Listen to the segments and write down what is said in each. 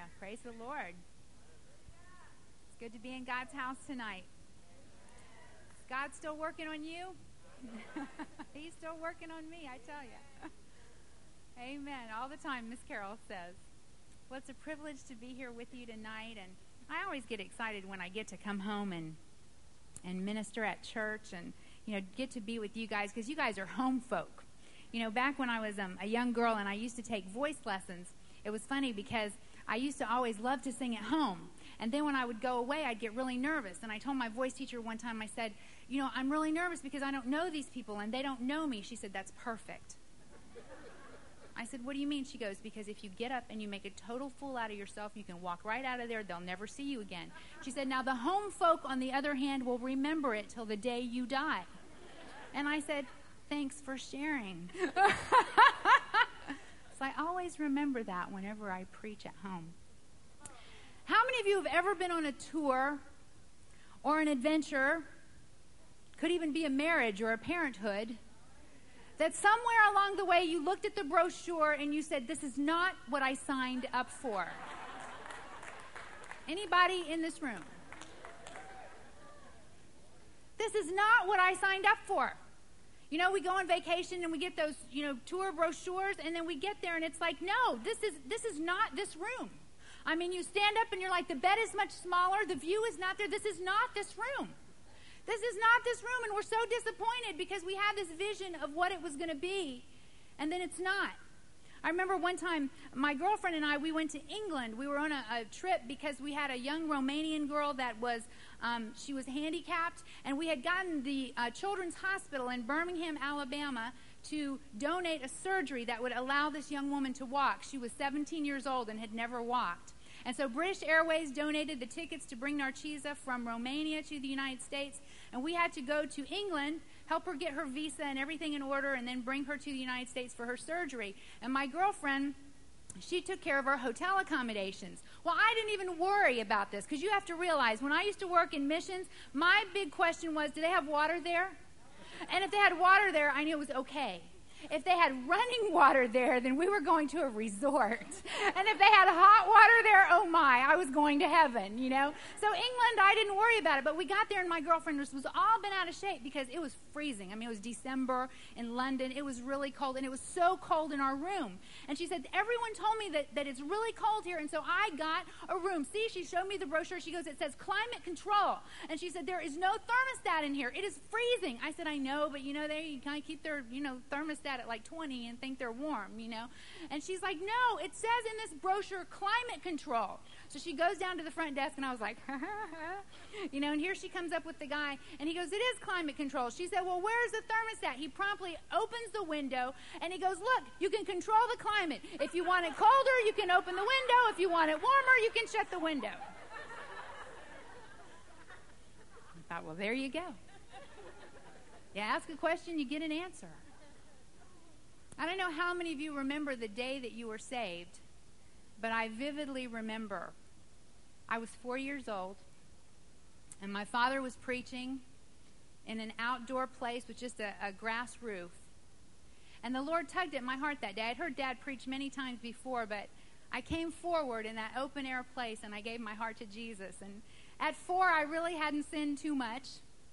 Hallelujah. Praise the Lord. It's good to be in God's house tonight. Is God still working on you? He's still working on me, I tell you. Amen. All the time, Miss Carol says. Well, it's a privilege to be here with you tonight, and I always get excited when I get to come home and minister at church and, get to be with you guys, because you guys are home folk. Back when I was a young girl and I used to take voice lessons, it was funny because I used to always love to sing at home. And then when I would go away, I'd get really nervous. And I told my voice teacher one time, I said, I'm really nervous because I don't know these people and they don't know me. She said, that's perfect. I said, what do you mean? She goes, because if you get up and you make a total fool out of yourself, you can walk right out of there. They'll never see you again. She said, now the home folk, on the other hand, will remember it till the day you die. And I said, thanks for sharing. So I always remember that whenever I preach at home. How many of you have ever been on a tour or an adventure, could even be a marriage or a parenthood, that somewhere along the way you looked at the brochure and you said, this is not what I signed up for? Anybody in this room? This is not what I signed up for. We go on vacation and we get those, tour brochures, and then we get there and it's like, no, this is not this room. I mean, you stand up and you're like, the bed is much smaller, the view is not there, this is not this room. This is not this room, and we're so disappointed because we had this vision of what it was going to be, and then it's not. I remember one time, my girlfriend and I, we went to England. We were on a trip because we had a young Romanian girl that was, she was handicapped, and we had gotten the Children's Hospital in Birmingham, Alabama, to donate a surgery that would allow this young woman to walk. She was 17 years old and had never walked. And so British Airways donated the tickets to bring Narcisa from Romania to the United States, and we had to go to England, help her get her visa and everything in order, and then bring her to the United States for her surgery. And my girlfriend, she took care of our hotel accommodations. Well, I didn't even worry about this, because you have to realize, when I used to work in missions, my big question was, do they have water there? And if they had water there, I knew it was okay. If they had running water there, then we were going to a resort. And if they had hot water there, oh my, I was going to heaven, So England, I didn't worry about it. But we got there, and my girlfriend was all bent out of shape because it was freezing. I mean, it was December in London. It was really cold, and it was so cold in our room. And she said, everyone told me that it's really cold here, and so I got a room. See, she showed me the brochure. She goes, it says climate control. And she said, there is no thermostat in here. It is freezing. I said, I know, but, they kind of keep their, thermostat at like 20 and think they're warm, And she's like, no, it says in this brochure climate control. So she goes down to the front desk, and I was like, and here she comes up with the guy, and he goes, it is climate control. She said, well, where's the thermostat? He promptly opens the window, and he goes, look, you can control the climate. If you want it colder, you can open the window. If you want it warmer, you can shut the window. I thought, well, there you go. You ask a question, you get an answer. I don't know how many of you remember the day that you were saved, but I vividly remember. I was 4 years old, and my father was preaching in an outdoor place with just a grass roof. And the Lord tugged at my heart that day. I'd heard Dad preach many times before, but I came forward in that open-air place, and I gave my heart to Jesus. And at 4, I really hadn't sinned too much.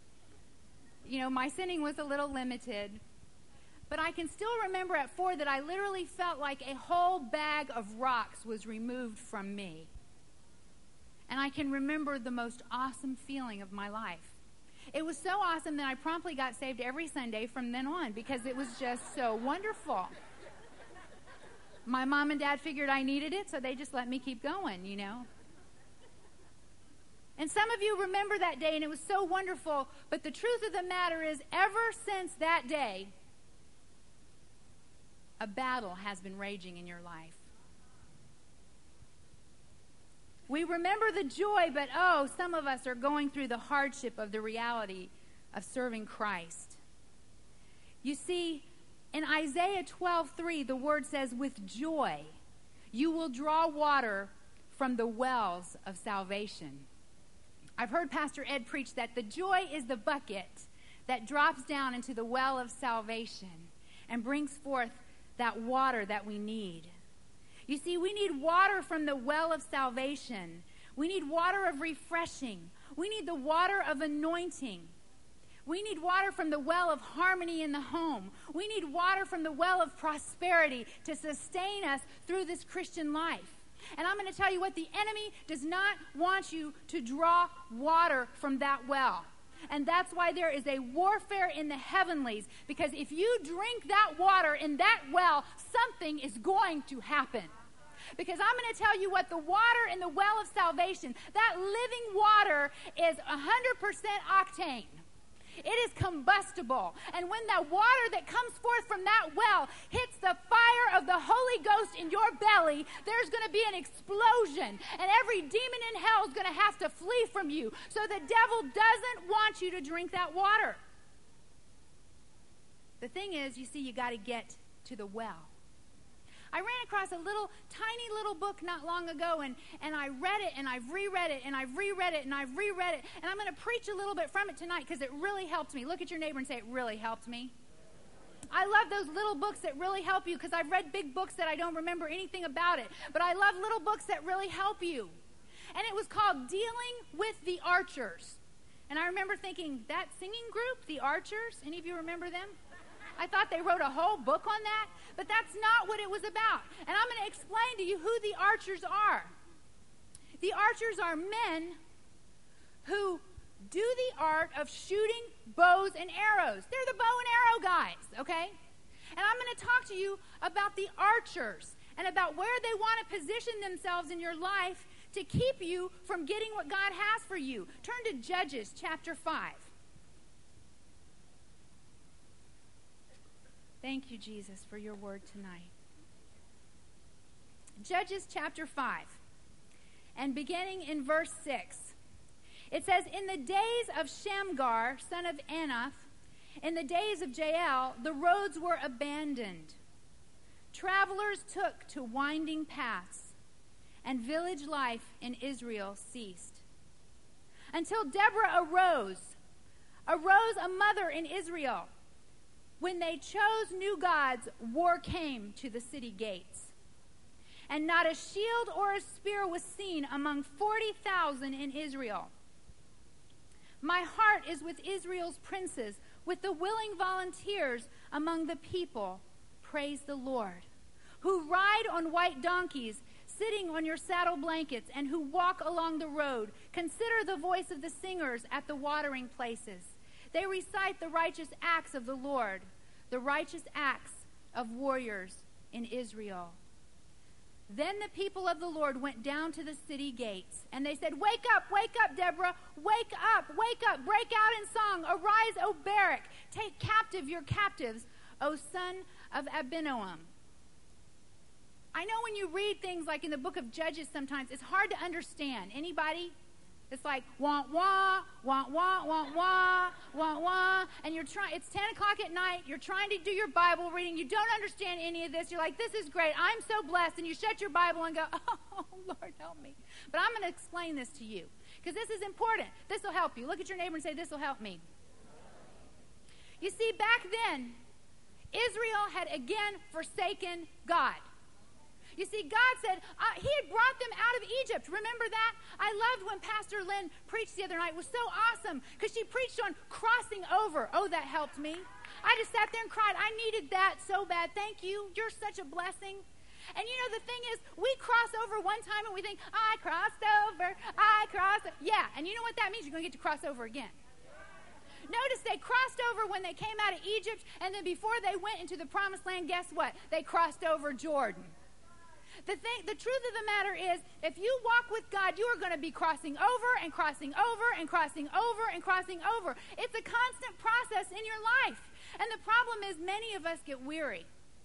My sinning was a little limited. But I can still remember at 4 that I literally felt like a whole bag of rocks was removed from me. And I can remember the most awesome feeling of my life. It was so awesome that I promptly got saved every Sunday from then on, because it was just so wonderful. My mom and dad figured I needed it, so they just let me keep going, And some of you remember that day, and it was so wonderful. But the truth of the matter is, ever since that day, a battle has been raging in your life. We remember the joy, but some of us are going through the hardship of the reality of serving Christ. You see, in Isaiah 12:3, the word says, with joy, you will draw water from the wells of salvation. I've heard Pastor Ed preach that the joy is the bucket that drops down into the well of salvation and brings forth that water that we need. You see, we need water from the well of salvation. We need water of refreshing. We need the water of anointing. We need water from the well of harmony in the home. We need water from the well of prosperity to sustain us through this Christian life. And I'm going to tell you what, the enemy does not want you to draw water from that well. And that's why there is a warfare in the heavenlies, because if you drink that water in that well, something is going to happen. Because I'm going to tell you what, the water in the well of salvation, that living water is 100% octane. It is combustible. And when that water that comes forth from that well hits the fire of the Holy Ghost in your belly, there's going to be an explosion. And every demon in hell is going to have to flee from you. So the devil doesn't want you to drink that water. The thing is, you see, you got to get to the well. I ran across a tiny little book not long ago, and I read it, and I've reread it, and I've reread it, and I've reread it, and I'm going to preach a little bit from it tonight because it really helped me. Look at your neighbor and say, it really helped me. I love those little books that really help you, because I've read big books that I don't remember anything about it, but I love little books that really help you. And it was called Dealing with the Archers. And I remember thinking, that singing group, the Archers, any of you remember them? I thought they wrote a whole book on that, but that's not what it was about. And I'm going to explain to you who the archers are. The archers are men who do the art of shooting bows and arrows. They're the bow and arrow guys, okay? And I'm going to talk to you about the archers and about where they want to position themselves in your life to keep you from getting what God has for you. Turn to Judges chapter 5. Thank you, Jesus, for your word tonight. Judges chapter 5, and beginning in verse 6, it says, in the days of Shamgar, son of Anath, in the days of Jael, the roads were abandoned. Travelers took to winding paths, and village life in Israel ceased. Until Deborah arose a mother in Israel. When they chose new gods, war came to the city gates. And not a shield or a spear was seen among 40,000 in Israel. My heart is with Israel's princes, with the willing volunteers among the people. Praise the Lord. Who ride on white donkeys, sitting on your saddle blankets, and who walk along the road. Consider the voice of the singers at the watering places. They recite the righteous acts of the Lord, the righteous acts of warriors in Israel. Then the people of the Lord went down to the city gates, and they said, wake up, Deborah, wake up, break out in song, arise, O Barak, take captive your captives, O son of Abinoam. I know when you read things like in the book of Judges sometimes, it's hard to understand. Anybody? It's like, wah, wah, wah, wah, wah, wah, wah, wah. And it's 10 o'clock at night. You're trying to do your Bible reading. You don't understand any of this. You're like, this is great. I'm so blessed. And you shut your Bible and go, oh, Lord, help me. But I'm going to explain this to you because this is important. This will help you. Look at your neighbor and say, this will help me. You see, back then, Israel had again forsaken God. You see, God said he had brought them out of Egypt. Remember that? I loved when Pastor Lynn preached the other night. It was so awesome because she preached on crossing over. Oh, that helped me. I just sat there and cried. I needed that so bad. Thank you. You're such a blessing. And you know, the thing is, we cross over one time and we think, I crossed over. Yeah, and you know what that means? You're going to get to cross over again. Notice they crossed over when they came out of Egypt, and then before they went into the promised land, guess what? They crossed over Jordan. The truth of the matter is, if you walk with God, you are going to be crossing over and crossing over and crossing over and crossing over. It's a constant process in your life. And the problem is many of us get weary.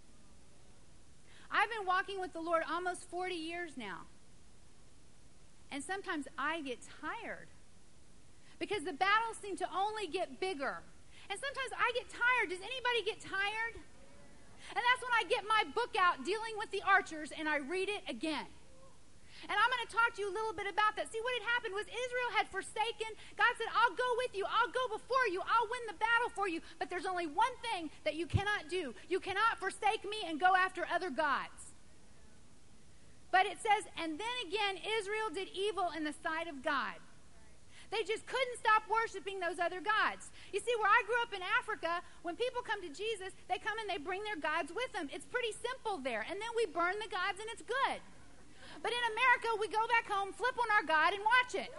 I've been walking with the Lord almost 40 years now. And sometimes I get tired because the battles seem to only get bigger. And sometimes I get tired. Does anybody get tired? And that's when I get my book out, Dealing with the Archers, and I read it again. And I'm going to talk to you a little bit about that. See, what had happened was Israel had forsaken. God said, I'll go with you. I'll go before you. I'll win the battle for you. But there's only one thing that you cannot do. You cannot forsake me and go after other gods. But it says, and then again, Israel did evil in the sight of God. They just couldn't stop worshiping those other gods. You see, where I grew up in Africa, when people come to Jesus, they come and they bring their gods with them. It's pretty simple there. And then we burn the gods and it's good. But in America, we go back home, flip on our God, and watch it.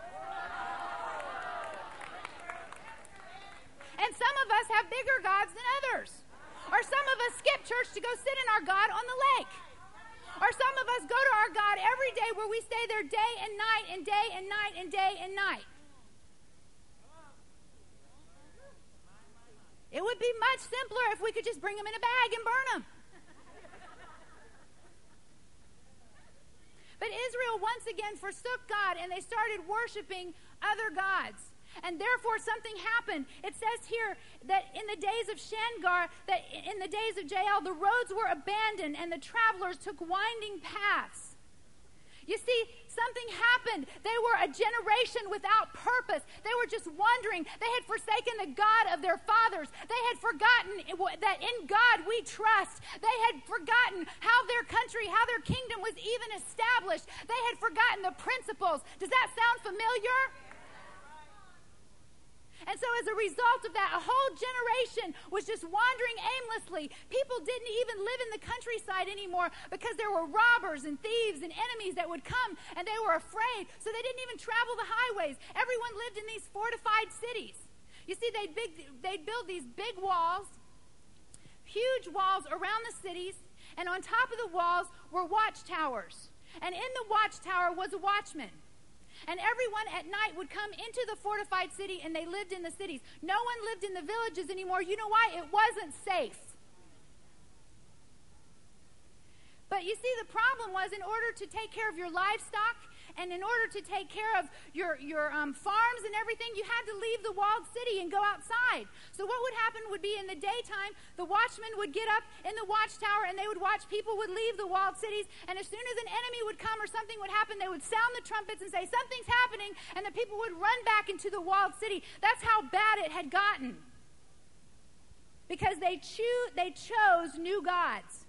And some of us have bigger gods than others. Or some of us skip church to go sit in our God on the lake. Or some of us go to our God every day where we stay there day and night and day and night and day and night. It would be much simpler if we could just bring them in a bag and burn them. But Israel once again forsook God and they started worshiping other gods. And therefore something happened. It says here that in the days of Shamgar, that in the days of Jael, the roads were abandoned and the travelers took winding paths. You see, something happened. They were a generation without purpose. They were just wandering. They had forsaken the God of their fathers. They had forgotten that in God we trust. They had forgotten how their country, how their kingdom was even established. They had forgotten the principles. Does that sound familiar? And so as a result of that, a whole generation was just wandering aimlessly. People didn't even live in the countryside anymore because there were robbers and thieves and enemies that would come, and they were afraid. So they didn't even travel the highways. Everyone lived in these fortified cities. You see, they'd build these big walls, huge walls around the cities, and on top of the walls were watchtowers. And in the watchtower was a watchman. And everyone at night would come into the fortified city, and they lived in the cities. No one lived in the villages anymore. You know why? It wasn't safe. But you see, the problem was in order to take care of your livestock and in order to take care of your farms and everything, you had to leave the walled city and go outside. So what would happen would be in the daytime, the watchmen would get up in the watchtower and they would watch people would leave the walled cities. And as soon as an enemy would come or something would happen, they would sound the trumpets and say, something's happening. And the people would run back into the walled city. That's how bad it had gotten. Because they chose new gods.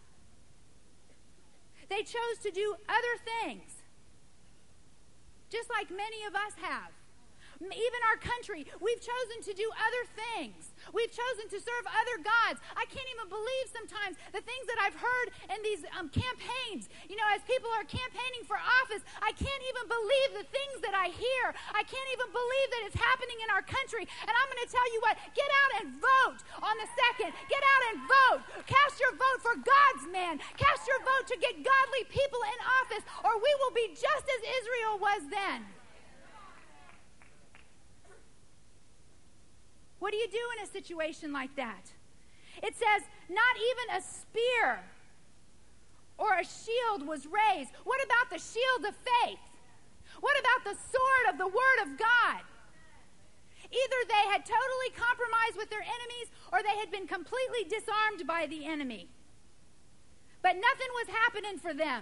They chose to do other things. Just like many of us have. Even our country, we've chosen to do other things. We've chosen to serve other gods. I can't even believe sometimes the things that I've heard in these campaigns. You know, as people are campaigning for office, I can't even believe the things that I hear. I can't even believe that it's happening in our country. And I'm going to tell you what, get out and vote on the 2nd. Get out and vote. Cast your vote for God's man. Cast your vote to get godly people in office, or we will be just as Israel was then. What do you do in a situation like that? It says, not even a spear or a shield was raised. What about the shield of faith? What about the sword of the Word of God? Either they had totally compromised with their enemies or they had been completely disarmed by the enemy. But nothing was happening for them.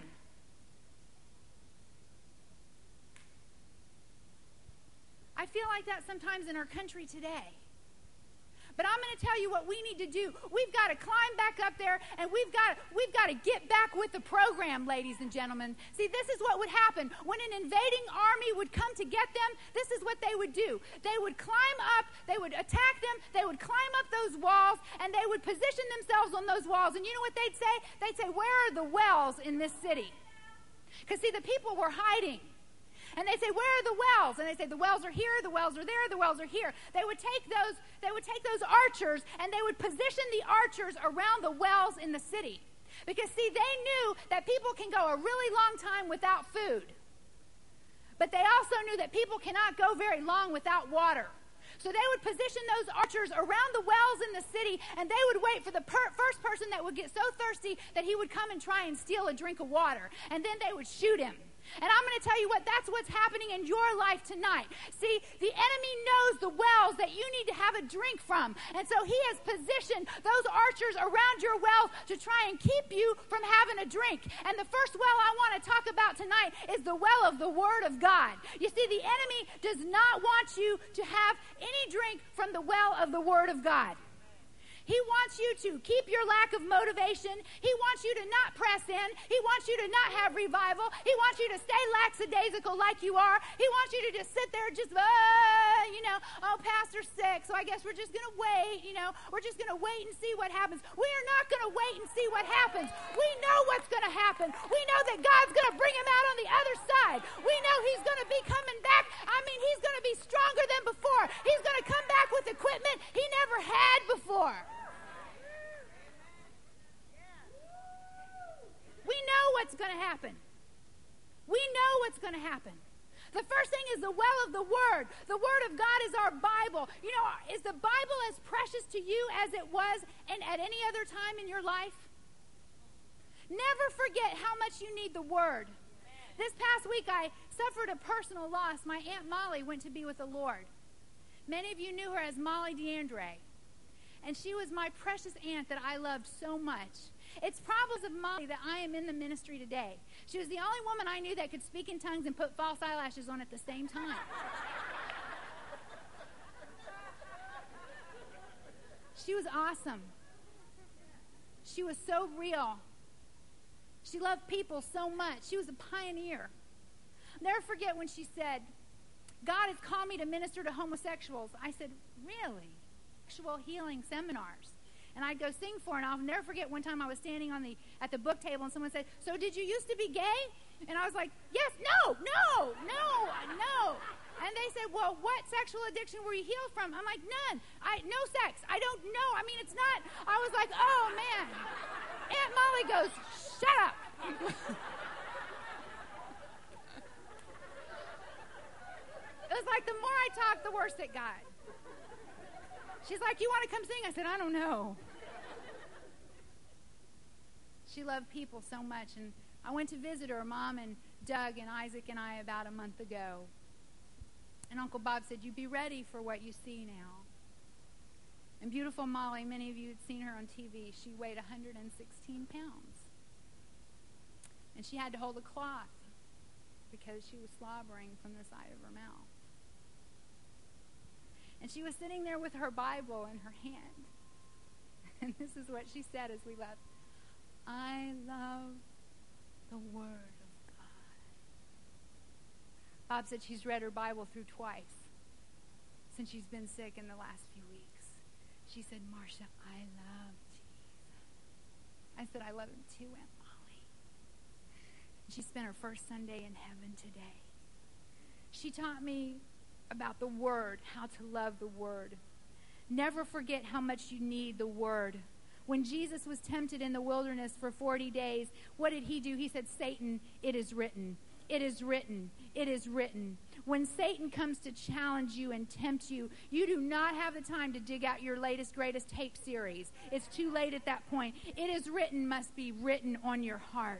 I feel like that sometimes in our country today. But I'm going to tell you what we need to do. We've got to climb back up there, and we've got to get back with the program, ladies and gentlemen. See, this is what would happen. When an invading army would come to get them, this is what they would do. They would climb up, they would attack them, they would climb up those walls, and they would position themselves on those walls. And you know what they'd say? They'd say, where are the wells in this city? Because, see, the people were hiding. And they say, where are the wells? And they say, the wells are here, the wells are there, the wells are here. They would take those archers and they would position the archers around the wells in the city. Because, see, they knew that people can go a really long time without food. But they also knew that people cannot go very long without water. So they would position those archers around the wells in the city, and they would wait for the first person that would get so thirsty that he would come and try and steal a drink of water. And then they would shoot him. And I'm going to tell you what, that's what's happening in your life tonight. See, the enemy knows the wells that you need to have a drink from. And so he has positioned those archers around your well to try and keep you from having a drink. And the first well I want to talk about tonight is the well of the Word of God. You see, the enemy does not want you to have any drink from the well of the Word of God. He wants you to keep your lack of motivation. He wants you to not press in. He wants you to not have revival. He wants you to stay lackadaisical like you are. He wants you to just sit there just, oh, pastor's sick, so I guess we're just going to wait, We're just going to wait and see what happens. We are not going to wait and see what happens. We know what's going to happen. We know that God's going to bring him out on the other side. We know he's going to be coming back. He's going to be stronger than before. He's going to come back with equipment he never had before. We know what's going to happen. We know what's going to happen. The first thing is the well of the Word. The Word of God is our Bible. Is the Bible as precious to you as it was and at any other time in your life? Never forget how much you need the Word. This past week, I suffered a personal loss. My Aunt Molly went to be with the Lord. Many of you knew her as Molly DeAndre. And she was my precious aunt that I loved so much. It's probably of Molly that I am in the ministry today. She was the only woman I knew that could speak in tongues and put false eyelashes on at the same time. She was awesome. She was so real. She loved people so much. She was a pioneer. I'll never forget when she said, God has called me to minister to homosexuals. I said, really? Sexual healing seminars. And I'd go sing for it. And I'll never forget one time I was standing at the book table and someone said, so did you used to be gay? And I was like, yes, no. And they said, well, what sexual addiction were you healed from? I'm like, none. No sex. I don't know. It's not. I was like, oh, man. Aunt Molly goes, shut up. It was like the more I talked, the worse it got. She's like, you want to come sing? I said, I don't know. She loved people so much. And I went to visit her, Mom and Doug and Isaac and I, about a month ago. And Uncle Bob said, you be ready for what you see now. And beautiful Molly, many of you had seen her on TV. She weighed 116 pounds. And she had to hold a cloth because she was slobbering from the side of her mouth. And she was sitting there with her Bible in her hand. And this is what she said as we left. I love the Word of God. Bob said she's read her Bible through twice since she's been sick in the last few weeks. She said, Marcia, I love Jesus. I said, I love him too, Aunt Molly. She spent her first Sunday in heaven today. She taught me about the Word, how to love the Word. Never forget how much you need the Word. When Jesus was tempted in the wilderness for 40 days, what did he do? He said, Satan, it is written. It is written. It is written. When Satan comes to challenge you and tempt you, you do not have the time to dig out your latest, greatest tape series. It's too late at that point. It is written must be written on your heart.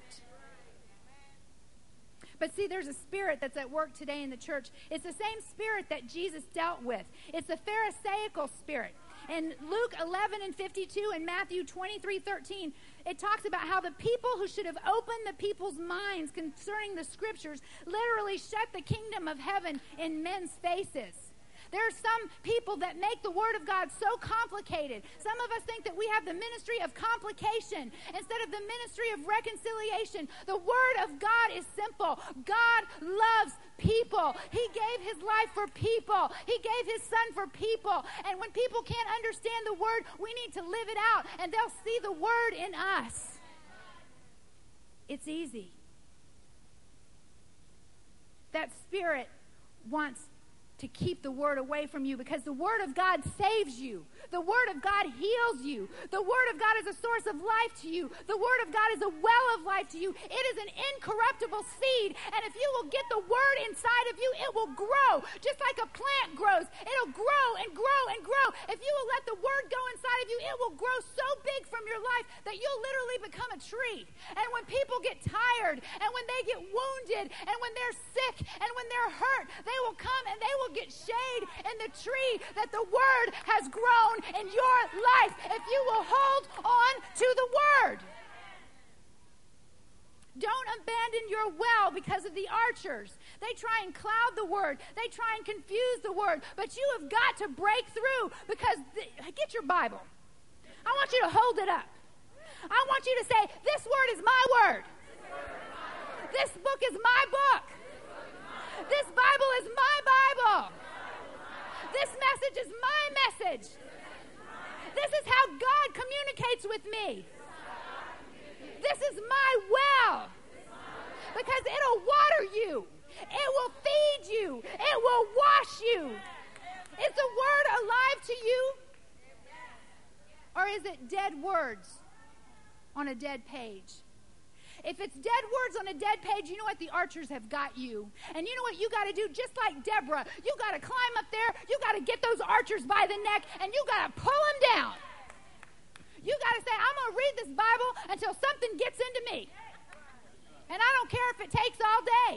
But see, there's a spirit that's at work today in the church. It's the same spirit that Jesus dealt with. It's the Pharisaical spirit. In Luke 11:52 and Matthew 23:13, it talks about how the people who should have opened the people's minds concerning the scriptures literally shut the kingdom of heaven in men's faces. There are some people that make the Word of God so complicated. Some of us think that we have the ministry of complication instead of the ministry of reconciliation. The Word of God is simple. God loves people. He gave his life for people. He gave his Son for people. And when people can't understand the Word, we need to live it out, and they'll see the Word in us. It's easy. That spirit wants to keep the Word away from you because the Word of God saves you. The Word of God heals you. The Word of God is a source of life to you. The Word of God is a well of life to you. It is an incorruptible seed, and if you will get the Word inside of you, it will grow. Just like a plant grows, it'll grow and grow and grow. If you will let the Word go inside of you, it will grow so big from your life that you'll literally become a tree. And when people get tired, and when they get wounded, and when they're sick, and when they're hurt, they will come and they will get shade in the tree that the Word has grown in your life if you will hold on to the Word. Don't abandon your well because of the archers. They try and cloud the Word. They try and confuse the Word. But you have got to break through because, get your Bible. I want you to hold it up. I want you to say, this word is my word. This book is my book. This Bible is my Bible. This message is my message. This is how God communicates with me. This is my well. Because it'll water you. It will feed you. It will wash you. Is the word alive to you? Or is it dead words on a dead page? If it's dead words on a dead page, you know what? The archers have got you. And you know what you got to do? Just like Deborah, you got to climb up there. You got to get those archers by the neck, and you got to pull them down. You got to say, I'm going to read this Bible until something gets into me. And I don't care if it takes all day.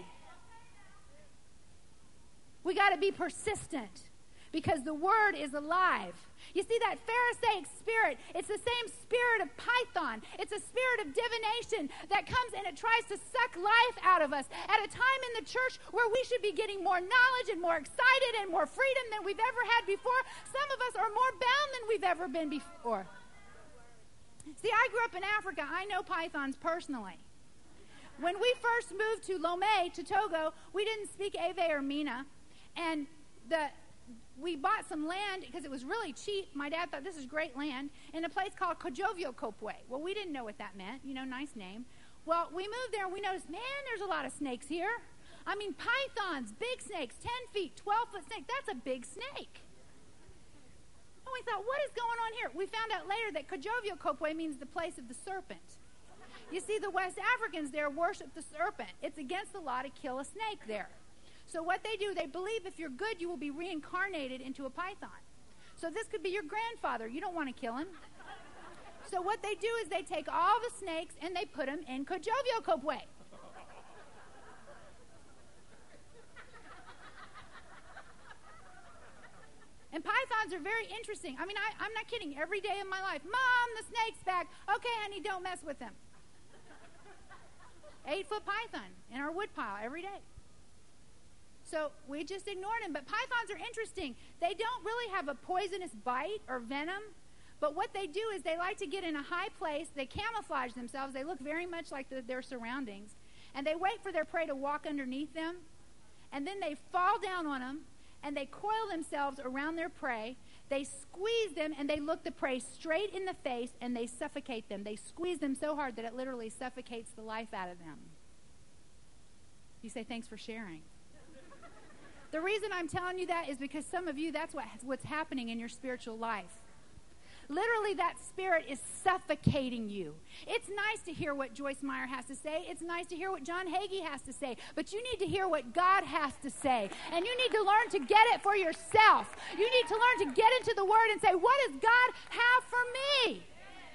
We got to be persistent because the word is alive. You see that Pharisaic spirit, it's the same spirit of Python. It's a spirit of divination that comes and it tries to suck life out of us at a time in the church where we should be getting more knowledge and more excited and more freedom than we've ever had before. Some of us are more bound than we've ever been before. See, I grew up in Africa. I know pythons personally. When we first moved to Lomé, to Togo, we didn't speak Ewe or Mina. And we bought some land because it was really cheap. My dad thought this is great land in a place called Kojovio Kopwe. Well, we didn't know what that meant. You know, nice name. Well, we moved there and we noticed, man, there's a lot of snakes here. I mean, pythons, big snakes, 10 feet, 12-foot snake. That's a big snake. And we thought, what is going on here? We found out later that Kojovio Kopwe means the place of the serpent. You see, the West Africans there worship the serpent. It's against the law to kill a snake there. So what they do, they believe if you're good, you will be reincarnated into a python. So this could be your grandfather. You don't want to kill him. So what they do is they take all the snakes and they put them in Kojovio Kopwe. And pythons are very interesting. I mean, I'm not kidding. Every day of my life, Mom, the snake's back. Okay, honey, don't mess with them. 8-foot python in our wood pile every day. So we just ignored him. But pythons are interesting. They don't really have a poisonous bite or venom. But what they do is they like to get in a high place. They camouflage themselves. They look very much like their surroundings. And they wait for their prey to walk underneath them. And then they fall down on them. And they coil themselves around their prey. They squeeze them and they look the prey straight in the face and they suffocate them. They squeeze them so hard that it literally suffocates the life out of them. You say, thanks for sharing. The reason I'm telling you that is because some of you, that's what's happening in your spiritual life. Literally, that spirit is suffocating you. It's nice to hear what Joyce Meyer has to say. It's nice to hear what John Hagee has to say. But you need to hear what God has to say. And you need to learn to get it for yourself. You need to learn to get into the Word and say, what does God have for me?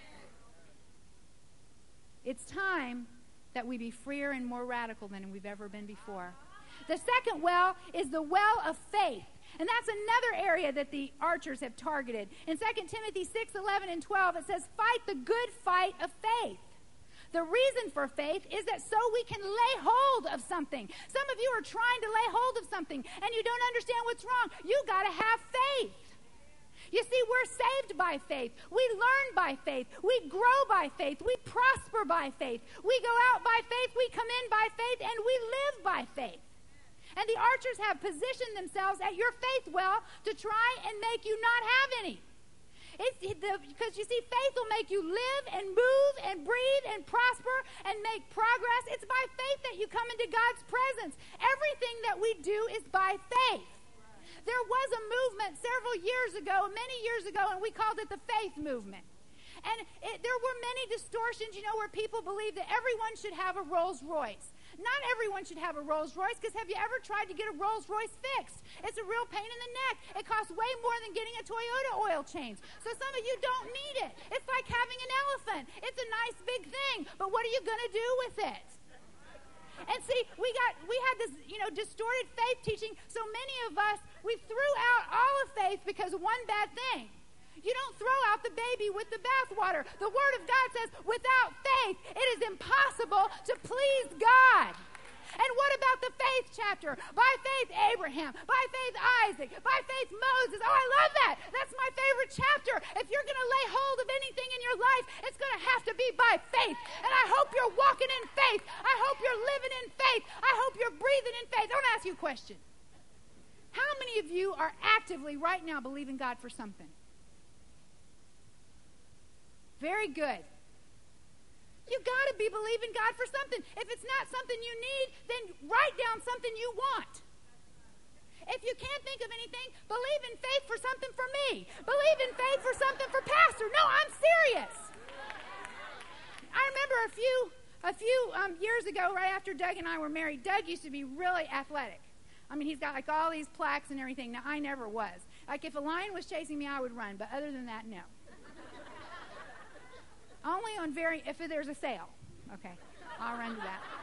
It's time that we be freer and more radical than we've ever been before. The second well is the well of faith. And that's another area that the archers have targeted. In 2 Timothy 6:11 and 12, it says, fight the good fight of faith. The reason for faith is that so we can lay hold of something. Some of you are trying to lay hold of something, and you don't understand what's wrong. You got to have faith. You see, we're saved by faith. We learn by faith. We grow by faith. We prosper by faith. We go out by faith. We come in by faith, and we live by faith. And the archers have positioned themselves at your faith well to try and make you not have any. Because you see, faith will make you live and move and breathe and prosper and make progress. It's by faith that you come into God's presence. Everything that we do is by faith. There was a movement several years ago, many years ago, and we called it the faith movement. And there were many distortions, where people believe that everyone should have a Rolls Royce. Not everyone should have a Rolls Royce, because have you ever tried to get a Rolls Royce fixed? It's a real pain in the neck. It costs way more than getting a Toyota oil change. So some of you don't need it. It's like having an elephant. It's a nice big thing, but what are you going to do with it? And see, we had this, distorted faith teaching, so many of us, we threw out all of faith because of one bad thing. You don't throw out the baby with the bathwater. The Word of God says, without faith, it is impossible to please God. And what about the faith chapter. By faith, Abraham. By faith, Isaac. By faith, Moses. Oh, I love that. That's my favorite chapter. If you're going to lay hold of anything in your life, it's going to have to be by faith. And I hope you're walking in faith. I hope you're living in faith. I hope you're breathing in faith. I want to ask you a question. How many of you are actively right now believing God for something? Very good. You've got to be believing God for something. If it's not something you need, then write down something you want. If you can't think of anything, believe in faith for something for me. Believe in faith for something for Pastor. No, I'm serious. I remember a few years ago, right after Doug and I were married, Doug used to be really athletic. I mean, he's got like all these plaques and everything. Now, I never was. Like if a lion was chasing me, I would run. But other than that, no. Only on if there's a sale. Okay, I'll run to that.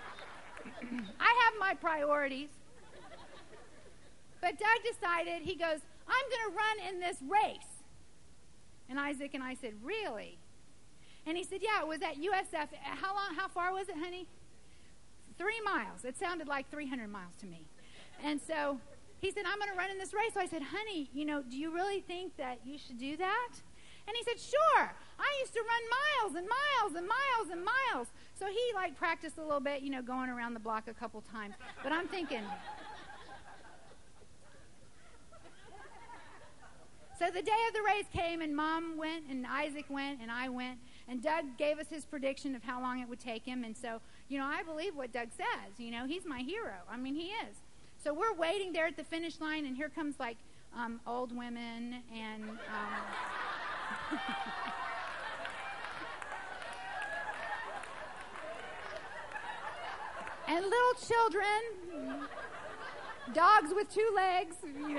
I have my priorities. But Doug decided, he goes, I'm going to run in this race. And Isaac and I said, really? And he said, yeah, it was at USF. How far was it, honey? 3 miles. It sounded like 300 miles to me. And so he said, I'm going to run in this race. So I said, honey, do you really think that you should do that? And he said, sure. I used to run miles and miles and miles and miles. So he practiced a little bit, going around the block a couple times. But I'm thinking. So the day of the race came, and Mom went, and Isaac went, and I went. And Doug gave us his prediction of how long it would take him. And so, I believe what Doug says. He's my hero. I mean, he is. So we're waiting there at the finish line, and here comes, old women and... and little children, dogs with 2 legs,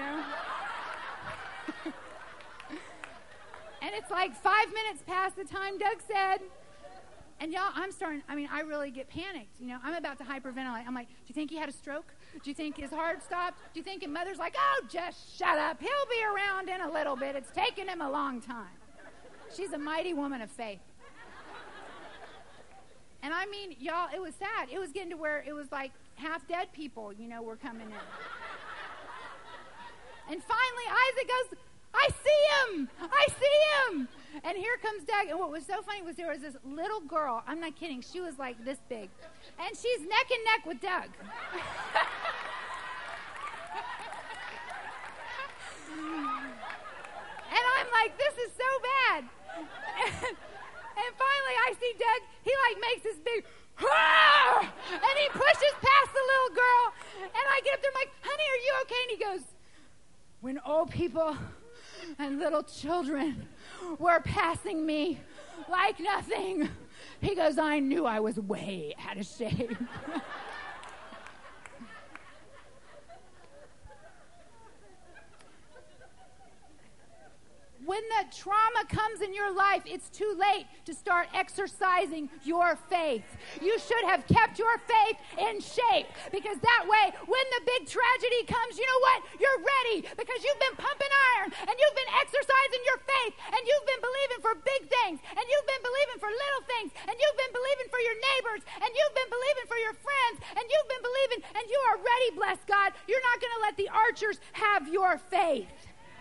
And it's 5 minutes past the time Doug said. And y'all, I really get panicked. I'm about to hyperventilate. I'm like, do you think he had a stroke? Do you think his heart stopped? Do you think his mother's like, oh, just shut up. He'll be around in a little bit. It's taken him a long time. She's a mighty woman of faith. And y'all, it was sad. It was getting to where it was half dead people, were coming in. And finally, Isaac goes, I see him! I see him! And here comes Doug. And what was so funny was there was this little girl. I'm not kidding. She was this big. And she's neck and neck with Doug. And I'm like, this is so bad. And finally I see Doug. He makes this big, and he pushes past the little girl. And I get up there, I'm like, honey, are you okay? And he goes, when old people and little children were passing me like nothing, he goes, I knew I was way out of shape. When the trauma comes in your life, it's too late to start exercising your faith. You should have kept your faith in shape, because that way, when the big tragedy comes, you know what? You're ready, because you've been pumping iron, and you've been exercising your faith, and you've been believing for big things, and you've been believing for little things, and you've been believing for your neighbors, and you've been believing for your friends, and you've been believing, and you are ready, bless God. You're not going to let the archers have your faith.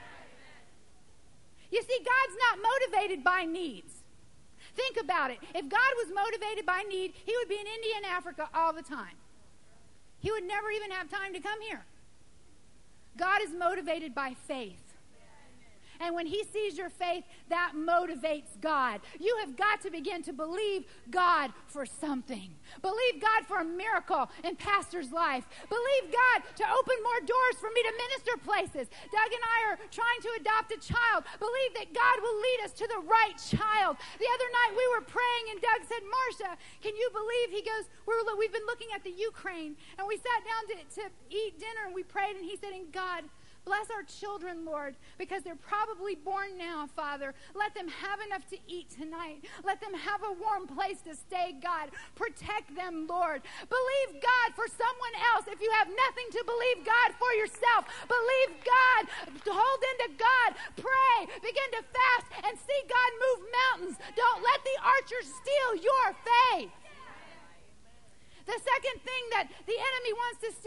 You see, God's not motivated by needs. Think about it. If God was motivated by need, he would be in India and Africa all the time. He would never even have time to come here. God is motivated by faith. And when he sees your faith, that motivates God. You have got to begin to believe God for something. Believe God for a miracle in Pastor's life. Believe God to open more doors for me to minister places. Doug and I are trying to adopt a child. Believe that God will lead us to the right child. The other night we were praying and Doug said, Marcia, can you believe? He goes, we've been looking at the Ukraine. And we sat down to eat dinner and we prayed and he said, and God, bless our children, Lord, because they're probably born now, Father. Let them have enough to eat tonight. Let them have a warm place to stay, God. Protect them, Lord. Believe God for someone else. If you have nothing to believe God for yourself, believe God. Hold into God. Pray. Begin to fast and see God move mountains. Don't let the archers steal your faith. The second thing that the enemy wants to steal from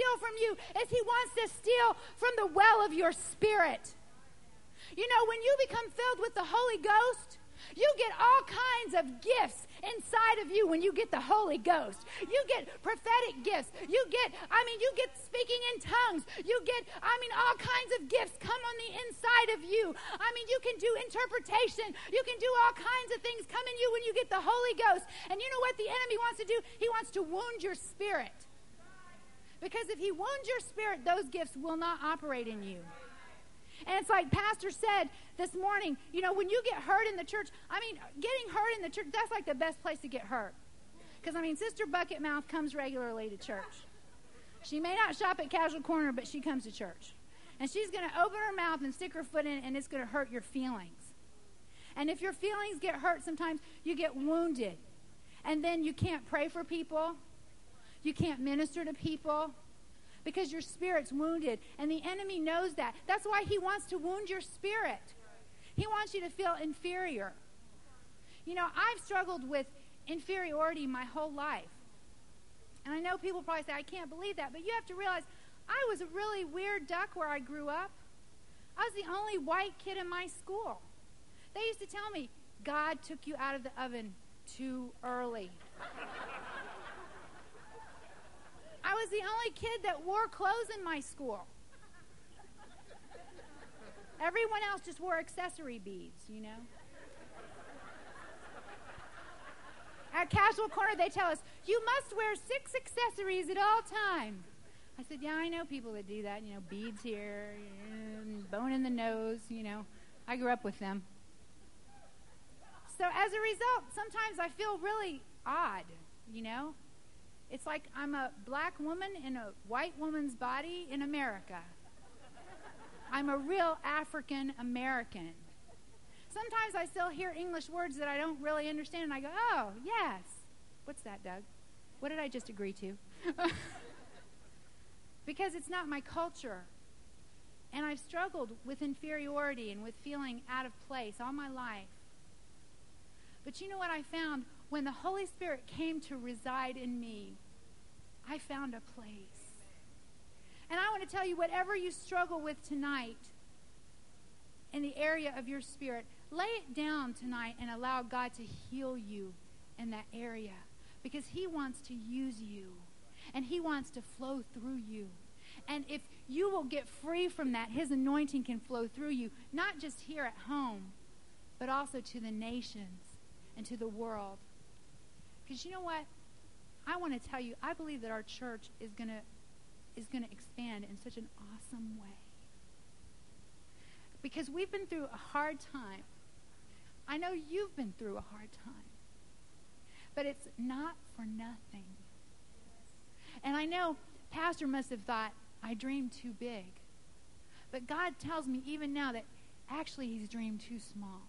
do is he wants to steal from the well of your spirit. You know, when you become filled with the Holy Ghost, you get all kinds of gifts inside of you when you get the Holy Ghost. You get prophetic gifts. You get speaking in tongues. You get, all kinds of gifts come on the inside of you. You can do interpretation. You can do all kinds of things come in you when you get the Holy Ghost. And you know what the enemy wants to do? He wants to wound your spirit. Because if he wounds your spirit, those gifts will not operate in you. And it's like Pastor said this morning, you know, when you get hurt in the church, getting hurt in the church, that's like the best place to get hurt. Because, Sister Bucket Mouth comes regularly to church. She may not shop at Casual Corner, but she comes to church. And she's going to open her mouth and stick her foot in, and it's going to hurt your feelings. And if your feelings get hurt, sometimes you get wounded. And then you can't pray for people. You can't minister to people. Because your spirit's wounded, and the enemy knows that. That's why he wants to wound your spirit. He wants you to feel inferior. You know, I've struggled with inferiority my whole life. And I know people probably say, I can't believe that, but you have to realize I was a really weird duck where I grew up. I was the only white kid in my school. They used to tell me, God took you out of the oven too early. I was the only kid that wore clothes in my school. Everyone else just wore accessory beads, you know. At Casual Corner, they tell us, you must wear 6 accessories at all times. I said, yeah, I know people that do that, you know, beads here, bone in the nose, you know. I grew up with them. So as a result, sometimes I feel really odd, you know. It's like I'm a black woman in a white woman's body in America. I'm a real African American. Sometimes I still hear English words that I don't really understand, and I go, oh, yes. What's that, Doug? What did I just agree to? Because it's not my culture. And I've struggled with inferiority and with feeling out of place all my life. But you know what I found? When the Holy Spirit came to reside in me, I found a place. And I want to tell you, whatever you struggle with tonight in the area of your spirit, lay it down tonight and allow God to heal you in that area. Because he wants to use you. And he wants to flow through you. And if you will get free from that, his anointing can flow through you, not just here at home, but also to the nations and to the world. Because you know what? I want to tell you, I believe that our church is going to expand in such an awesome way. Because we've been through a hard time. I know you've been through a hard time. But it's not for nothing. And I know Pastor must have thought, I dreamed too big. But God tells me even now that actually he's dreamed too small.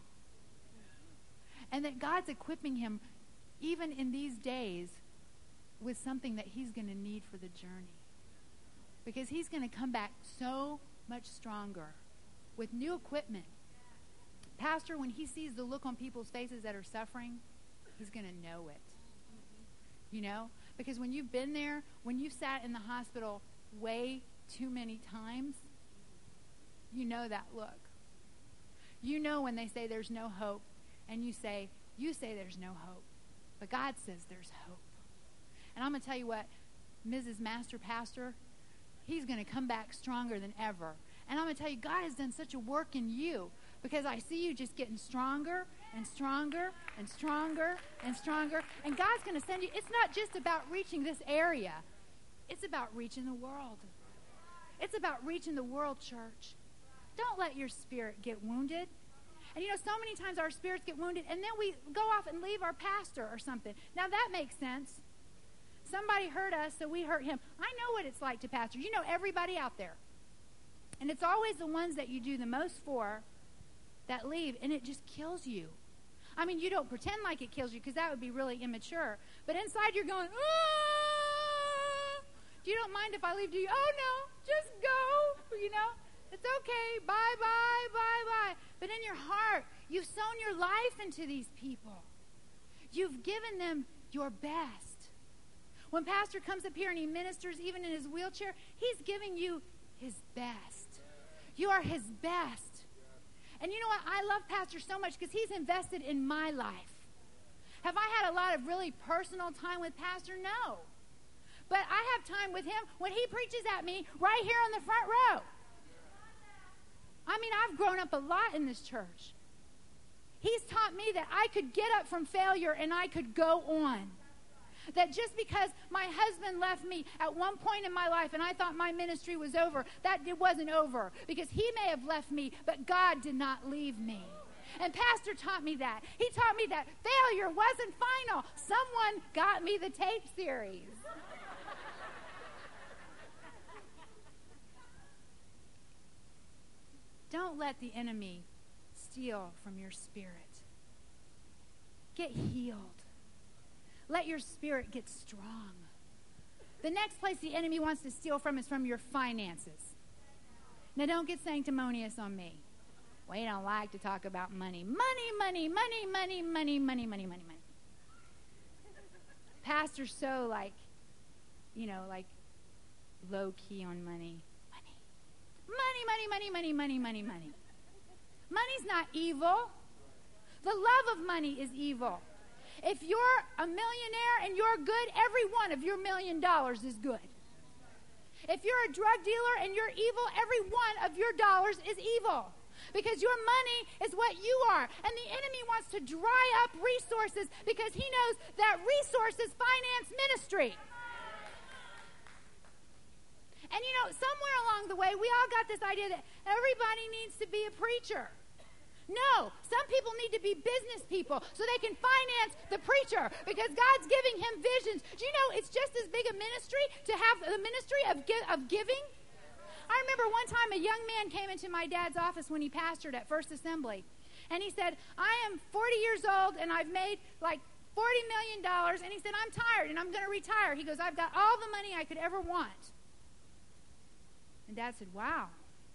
And that God's equipping him even in these days with something that he's going to need for the journey. Because he's going to come back so much stronger with new equipment. Pastor, when he sees the look on people's faces that are suffering, he's going to know it. You know? Because when you've been there, when you've sat in the hospital way too many times, you know that look. You know when they say there's no hope, and you say there's no hope. But God says there's hope. And I'm going to tell you what, Mrs. Master Pastor, he's going to come back stronger than ever. And I'm going to tell you, God has done such a work in you because I see you just getting stronger and stronger and stronger and stronger. And God's going to send you. It's not just about reaching this area. It's about reaching the world. It's about reaching the world, church. Don't let your spirit get wounded. And you know, so many times our spirits get wounded, and then we go off and leave our pastor or something. Now, that makes sense. Somebody hurt us, so we hurt him. I know what it's like to pastor. You know everybody out there. And it's always the ones that you do the most for that leave, and it just kills you. I mean, you don't pretend like it kills you because that would be really immature. But inside you're going, ah! You don't mind if I leave, do you? Oh, no, just go, you know. It's okay, bye, bye, bye, bye. But in your heart, you've sown your life into these people. You've given them your best. When Pastor comes up here and he ministers, even in his wheelchair, he's giving you his best. You are his best. And you know what? I love Pastor so much because he's invested in my life. Have I had a lot of really personal time with Pastor? No. But I have time with him when he preaches at me right here on the front row. I mean, I've grown up a lot in this church. He's taught me that I could get up from failure and I could go on. That just because my husband left me at one point in my life and I thought my ministry was over, that it wasn't over. Because he may have left me, but God did not leave me. And Pastor taught me that. He taught me that failure wasn't final. Someone got me the tape series. Don't let the enemy steal from your spirit. Get healed. Let your spirit get strong. The next place the enemy wants to steal from is from your finances. Now, don't get sanctimonious on me. We don't like to talk about money. Money. Pastor's so like low key on money. Money. Money's not evil. The love of money is evil. If you're a millionaire and you're good, every one of your $1 million is good. If you're a drug dealer and you're evil, every one of your dollars is evil. Because your money is what you are. And the enemy wants to dry up resources because he knows that resources finance ministry. And you know, somewhere along the way, we all got this idea that everybody needs to be a preacher. No, some people need to be business people so they can finance the preacher because God's giving him visions. Do you know it's just as big a ministry to have the ministry of giving? I remember one time a young man came into my dad's office when he pastored at First Assembly. And he said, I am 40 years old and I've made like $40 million. And he said, I'm tired and I'm going to retire. He goes, I've got all the money I could ever want. And Dad said, wow.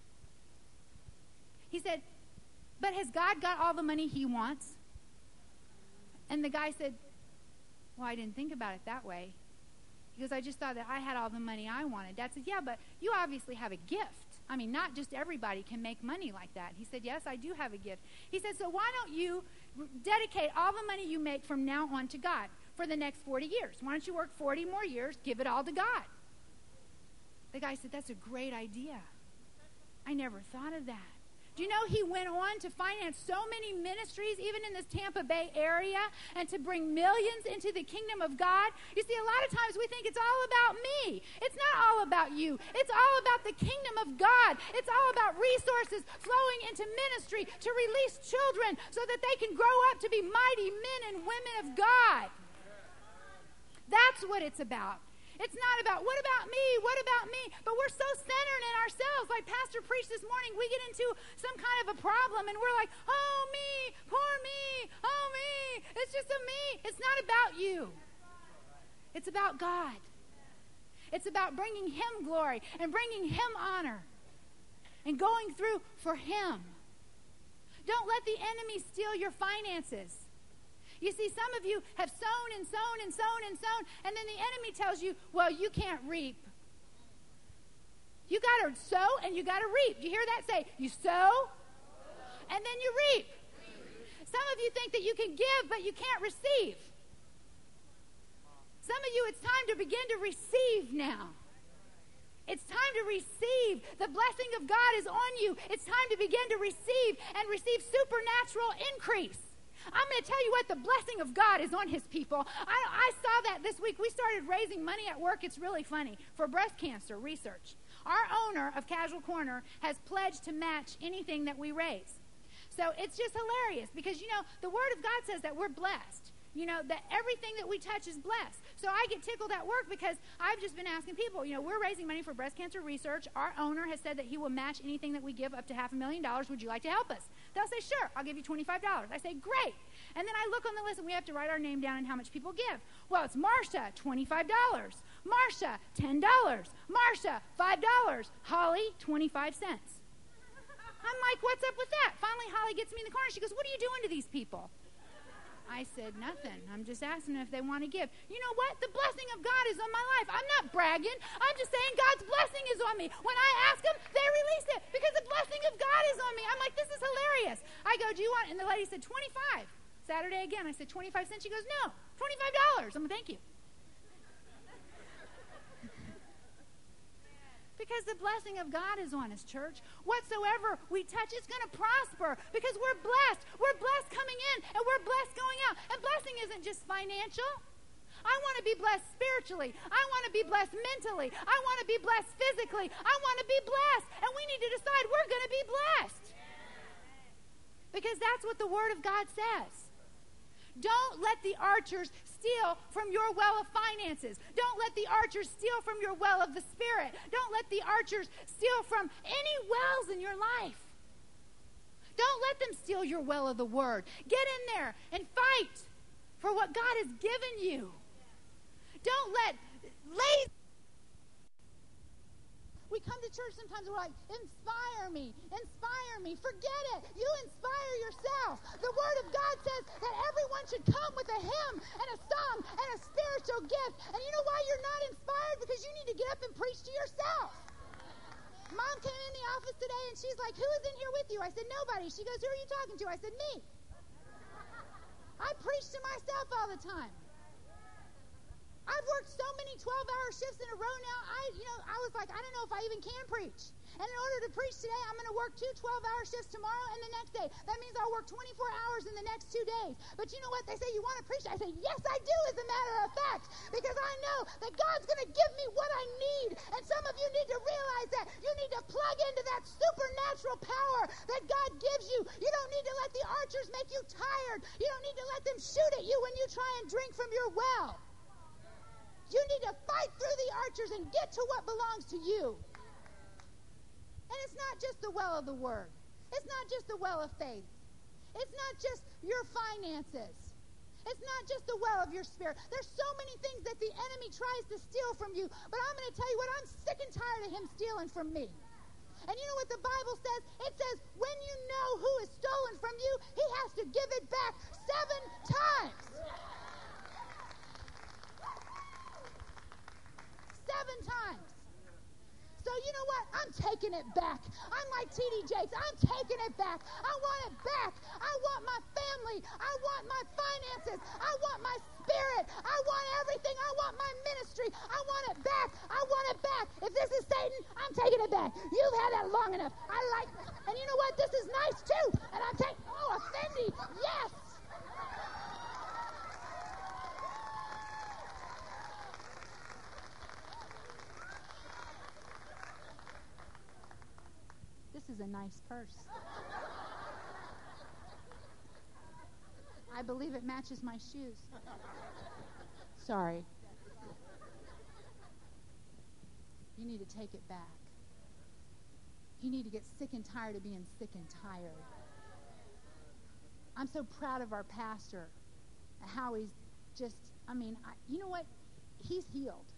He said, but has God got all the money he wants? And the guy said, well, I didn't think about it that way. He goes, I just thought that I had all the money I wanted. Dad said, yeah, but you obviously have a gift. I mean, not just everybody can make money like that. He said, yes, I do have a gift. He said, so why don't you dedicate all the money you make from now on to God for the next 40 years? Why don't you work 40 more years, give it all to God? The guy said, that's a great idea. I never thought of that. Do you know he went on to finance so many ministries, even in this Tampa Bay area, and to bring millions into the kingdom of God? You see, a lot of times we think it's all about me. It's not all about you. It's all about the kingdom of God. It's all about resources flowing into ministry to release children so that they can grow up to be mighty men and women of God. That's what it's about. It's not about, what about me? What about me? But we're so centered in ourselves. Like Pastor preached this morning, we get into some kind of a problem and we're like, oh, me, poor me, oh, me. It's just a me. It's not about you. It's about God. It's about bringing him glory and bringing him honor and going through for him. Don't let the enemy steal your finances. You see, some of you have sown and sown and sown and sown, and then the enemy tells you, well, you can't reap. You got to sow and you got to reap. Do you hear that? Say, you sow and then you reap. Some of you think that you can give, but you can't receive. Some of you, it's time to begin to receive now. It's time to receive. The blessing of God is on you. It's time to begin to receive and receive supernatural increase. I'm going to tell you what, the blessing of God is on his people. I saw that this week. We started raising money at work. It's really funny. For breast cancer research. Our owner of Casual Corner has pledged to match anything that we raise. So it's just hilarious because, you know, the Word of God says that we're blessed. You know, that everything that we touch is blessed. So I get tickled at work because I've just been asking people, you know, we're raising money for breast cancer research. Our owner has said that he will match anything that we give up to $500,000. Would you like to help us? They'll say, sure, I'll give you $25. I say, great. And then I look on the list and we have to write our name down and how much people give. Well, it's Marsha, $25. Marsha, $10. Marsha, $5. Holly, 25 cents. I'm like, what's up with that? Finally, Holly gets me in the corner. She goes, what are you doing to these people? I said, nothing. I'm just asking them if they want to give. You know what? The blessing of God is on my life. I'm not bragging. I'm just saying God's blessing is on me. When I ask them, they release it because the blessing of God is on me. I'm like, this is hilarious. I go, do you want? And the lady said, 25. Saturday again, I said, 25 cents. She goes, no, $25. I'm like, thank you. Because the blessing of God is on us, church. Whatsoever we touch is going to prosper because we're blessed. We're blessed coming in and we're blessed going out. And blessing isn't just financial. I want to be blessed spiritually. I want to be blessed mentally. I want to be blessed physically. I want to be blessed. And we need to decide we're going to be blessed. Because that's what the Word of God says. Don't let the archers steal from your well of finances. Don't let the archers steal from your well of the Spirit. Don't let the archers steal from any wells in your life. Don't let them steal your well of the Word. Get in there and fight for what God has given you. Don't let lazy. We come to church sometimes and we're like, inspire me, inspire me. Forget it. You inspire yourself. The Word of God says that everyone should come with a hymn and a song and a spiritual gift. And you know why you're not inspired? Because you need to get up and preach to yourself. Mom came in the office today and she's like, who is in here with you? I said, nobody. She goes, who are you talking to? I said, me. I preach to myself all the time. I've worked so many 12-hour shifts in a row now, I was like, I don't know if I even can preach. And in order to preach today, I'm going to work 2 12-hour shifts tomorrow and the next day. That means I'll work 24 hours in the next 2 days. But you know what? They say, you want to preach? I say, yes, I do, as a matter of fact. Because I know that God's going to give me what I need. And some of you need to realize that. You need to plug into that supernatural power that God gives you. You don't need to let the archers make you tired. You don't need to let them shoot at you when you try and drink from your well. You need to fight through the archers and get to what belongs to you. And it's not just the well of the Word. It's not just the well of faith. It's not just your finances. It's not just the well of your spirit. There's so many things that the enemy tries to steal from you. But I'm going to tell you what, I'm sick and tired of him stealing from me. And you know what the Bible says? It says, when you know who is stolen from you, he has to give it back 7 times. 7 times. So you know what? I'm taking it back. I'm like T.D. Jakes. I'm taking it back. I want it back. I want my family. I want my finances. I want my spirit. I want everything. I want my ministry. I want it back. I want it back. If this is Satan, I'm taking it back. You've had that long enough. I like it. And you know what? This is nice too. And I'm taking, Fendi. Yes. This is a nice purse. I believe it matches my shoes. Sorry. You need to take it back. You need to get sick and tired of being sick and tired. I'm so proud of our pastor, how he's just, you know what? He's healed.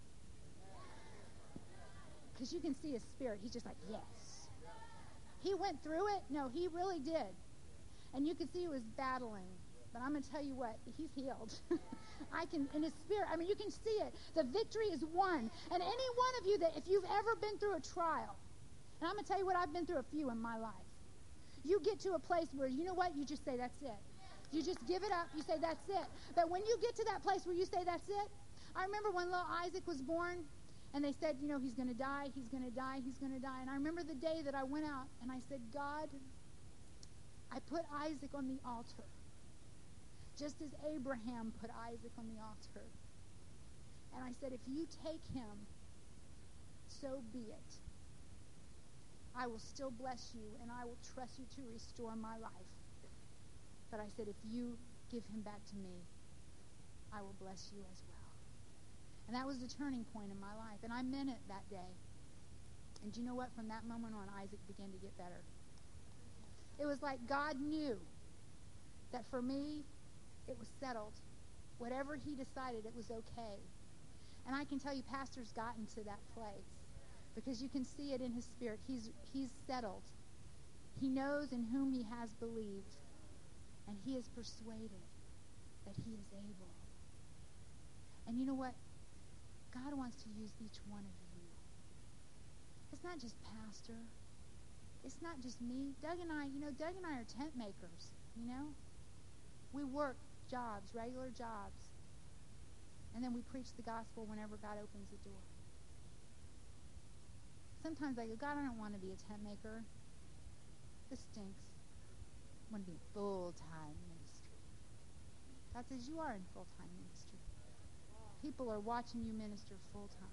Because you can see his spirit. He's just like, yes. He went through it. No, he really did. And you could see he was battling. But I'm going to tell you what, he's healed. In his spirit, you can see it. The victory is won. And any one of you that, if you've ever been through a trial, and I'm going to tell you what, I've been through a few in my life. You get to a place where, you know what, you just say, that's it. You just give it up. You say, that's it. But when you get to that place where you say, that's it, I remember when little Isaac was born, and they said, he's going to die, he's going to die, he's going to die. And I remember the day that I went out and I said, God, I put Isaac on the altar, just as Abraham put Isaac on the altar. And I said, if you take him, so be it. I will still bless you and I will trust you to restore my life. But I said, if you give him back to me, I will bless you as well. And that was the turning point in my life. And I meant it that day. And do you know what? From that moment on, Isaac began to get better. It was like God knew that for me, it was settled. Whatever he decided, it was okay. And I can tell you, Pastor's gotten to that place. Because you can see it in his spirit. He's settled. He knows in whom he has believed. And he is persuaded that he is able. And you know what? God wants to use each one of you. It's not just pastor. It's not just me. Doug and I are tent makers, We work jobs, regular jobs. And then we preach the gospel whenever God opens the door. Sometimes I go, God, I don't want to be a tent maker. This stinks. I want to be in full-time ministry. God says, you are in full-time ministry. People are watching you minister full-time.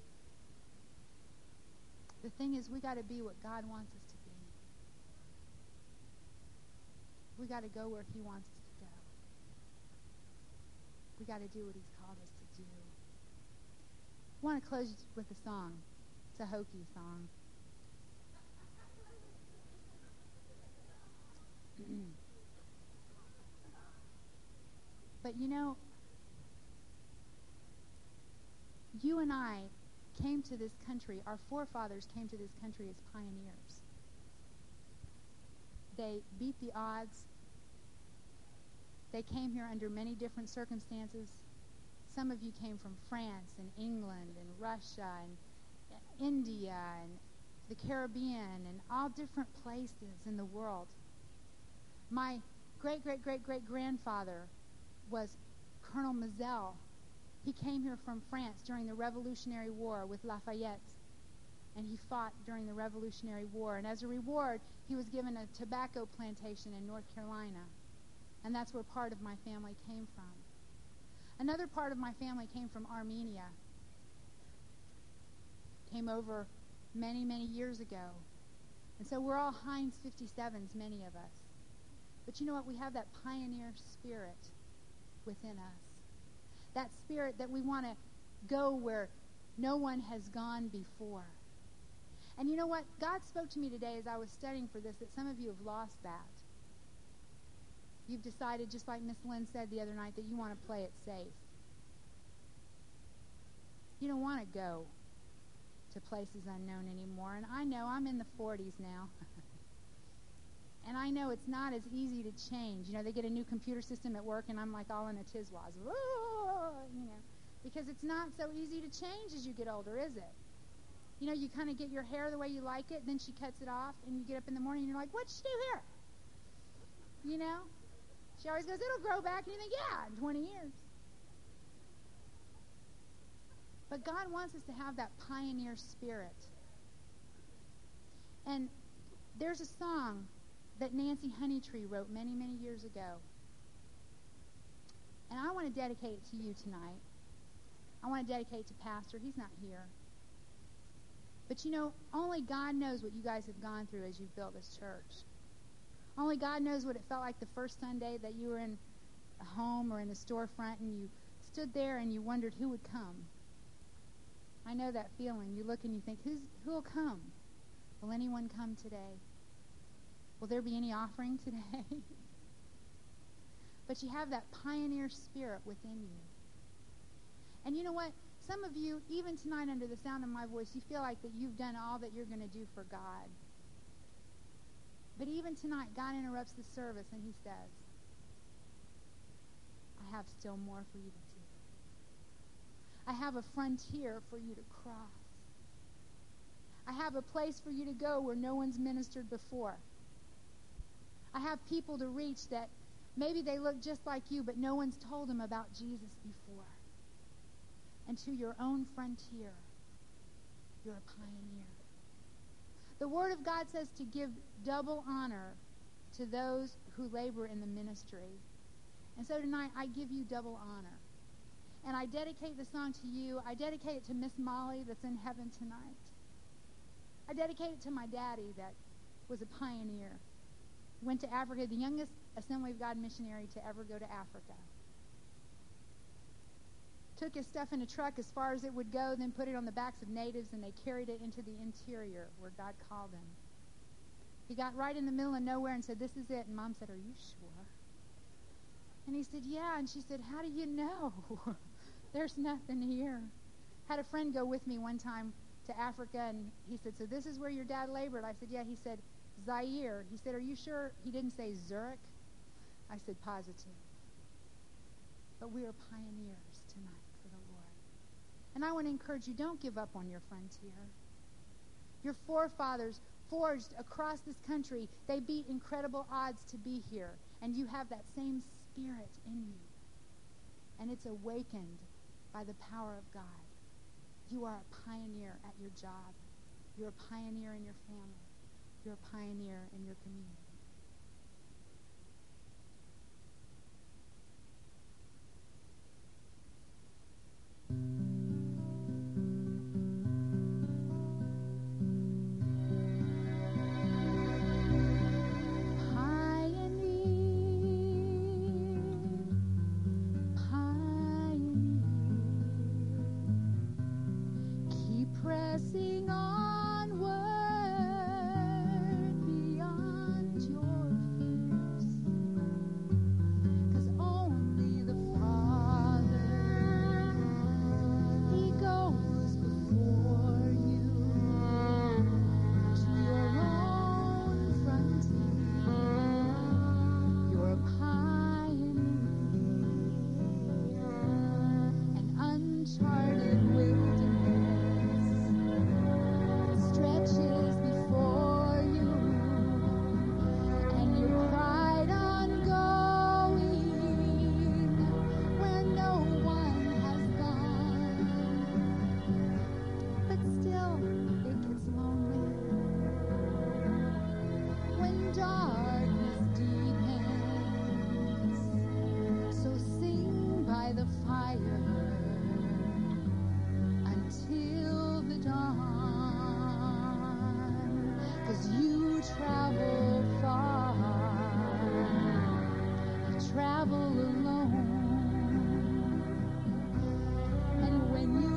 The thing is, we got to be what God wants us to be. We got to go where he wants us to go. We got to do what he's called us to do. I want to close with a song. It's a Hokie song. But you and I came to this country, our forefathers came to this country as pioneers. They beat the odds. They came here under many different circumstances. Some of you came from France and England and Russia and India and the Caribbean and all different places in the world. My great-great-great-great-grandfather was Colonel Mazel. He came here from France during the Revolutionary War with Lafayette, and he fought during the Revolutionary War. And as a reward, he was given a tobacco plantation in North Carolina, and that's where part of my family came from. Another part of my family came from Armenia. Came over many, many years ago. And so we're all Heinz 57s, many of us. But you know what? We have that pioneer spirit within us. That spirit that we want to go where no one has gone before. And you know what? God spoke to me today as I was studying for this that some of you have lost that. You've decided, just like Miss Lynn said the other night, that you want to play it safe. You don't want to go to places unknown anymore. And I know I'm in the 40s now. And I know it's not as easy to change. They get a new computer system at work, and I'm like all in a tizwaz. Because it's not so easy to change as you get older, is it? You kind of get your hair the way you like it, then she cuts it off, and you get up in the morning, and you're like, what'd she do here? She always goes, it'll grow back, and you think, yeah, in 20 years. But God wants us to have that pioneer spirit. And there's a song that Nancy Honeytree wrote many, many years ago. And I want to dedicate it to you tonight. I want to dedicate it to Pastor. He's not here. But only God knows what you guys have gone through as you've built this church. Only God knows what it felt like the first Sunday that you were in a home or in a storefront and you stood there and you wondered who would come. I know that feeling. You look and you think, who will come? Will anyone come today? Will there be any offering today? But you have that pioneer spirit within you. And you know what? Some of you, even tonight under the sound of my voice, you feel like that you've done all that you're going to do for God. But even tonight, God interrupts the service and he says, I have still more for you to do. I have a frontier for you to cross. I have a place for you to go where no one's ministered before. I have people to reach that maybe they look just like you, but no one's told them about Jesus before. And to your own frontier, you're a pioneer. The Word of God says to give double honor to those who labor in the ministry. And so tonight, I give you double honor. And I dedicate the song to you. I dedicate it to Miss Molly that's in heaven tonight. I dedicate it to my daddy that was a pioneer. Went to Africa, the youngest Assembly of God missionary to ever go to Africa. Took his stuff in a truck as far as it would go, then put it on the backs of natives, and they carried it into the interior where God called him. He got right in the middle of nowhere and said, this is it. And Mom said, are you sure? And he said, yeah. And she said, how do you know? There's nothing here. Had a friend go with me one time to Africa, and he said, so this is where your dad labored? I said, yeah. He said, Zaire. He said, are you sure? He didn't say Zurich. I said, positive. but we are pioneers tonight for the Lord. And I want to encourage you, don't give up on your frontier. Your forefathers forged across this country. They beat incredible odds to be here. And you have that same spirit in you. And it's awakened by the power of God. You are a pioneer at your job. You're a pioneer in your family. You're a pioneer in your community. Pressing onward beyond your fears, 'cause only the Father, He goes before you to your own frontier. You're a pioneer, an uncharted wilderness stretches before you, and you pride on going where no one has gone. But still, it gets lonely when darkness deepens. So sing by the fire until the dawn, 'cause you travel far, you travel alone, and when you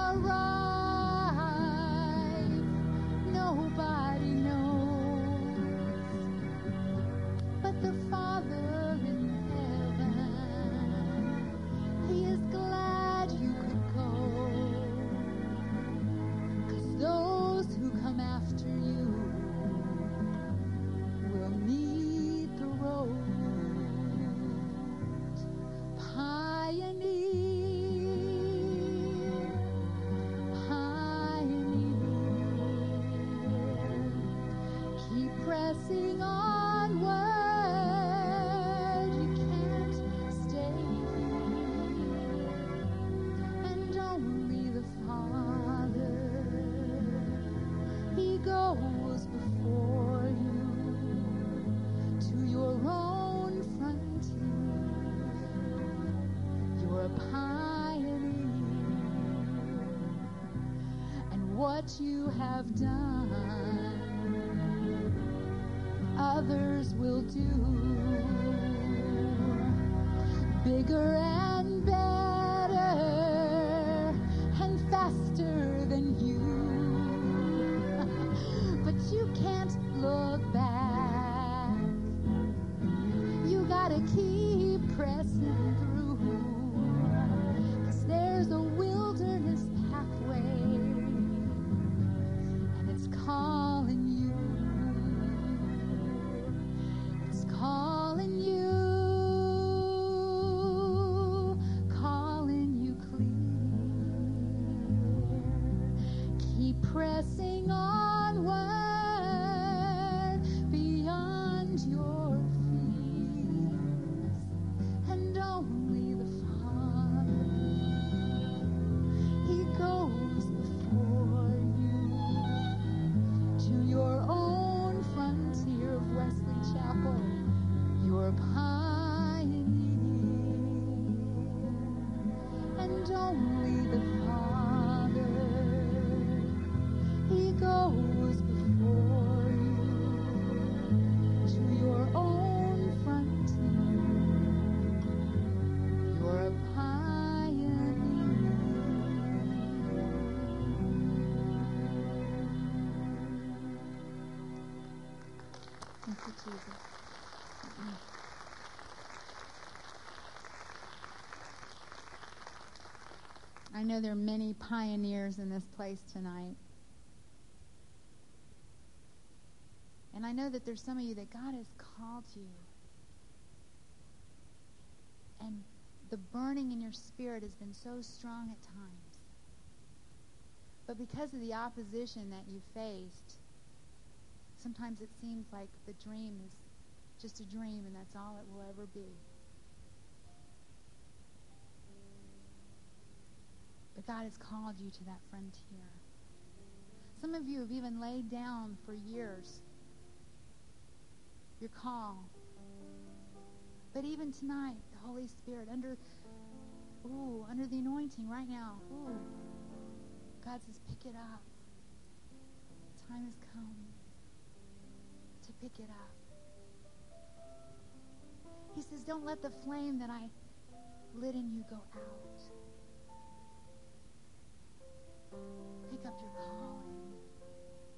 arrive, nobody knows, but the Father in heaven, He is glad you could go. 'Cause those who come after you will meet the road. Pioneer, pioneer, keep pressing onward. You can't stay here, and only the Father, He goes before you to your own frontier. You're a pioneer, and what you have done, others will do, bigger and better and faster than you. But you can't look back. You gotta keep pressing through, 'cause there's a wilderness pathway, and it's calling you. It's calling you, calling you clear. Keep pressing onward beyond your fears, and only the Father, He goes before you to your own frontier of Wesley Chapel. You're a pioneer, and only the Father, He goes before you to your own frontier. You're a pioneer. Thank you, Jesus. I know there are many pioneers in this place tonight. And I know that there's some of you that God has called you. And the burning in your spirit has been so strong at times. But because of the opposition that you faced, sometimes it seems like the dream is just a dream and that's all it will ever be. But God has called you to that frontier. Some of you have even laid down for years your call. But even tonight, the Holy Spirit, under the anointing right now, God says, pick it up. The time has come to pick it up. He says, don't let the flame that I lit in you go out.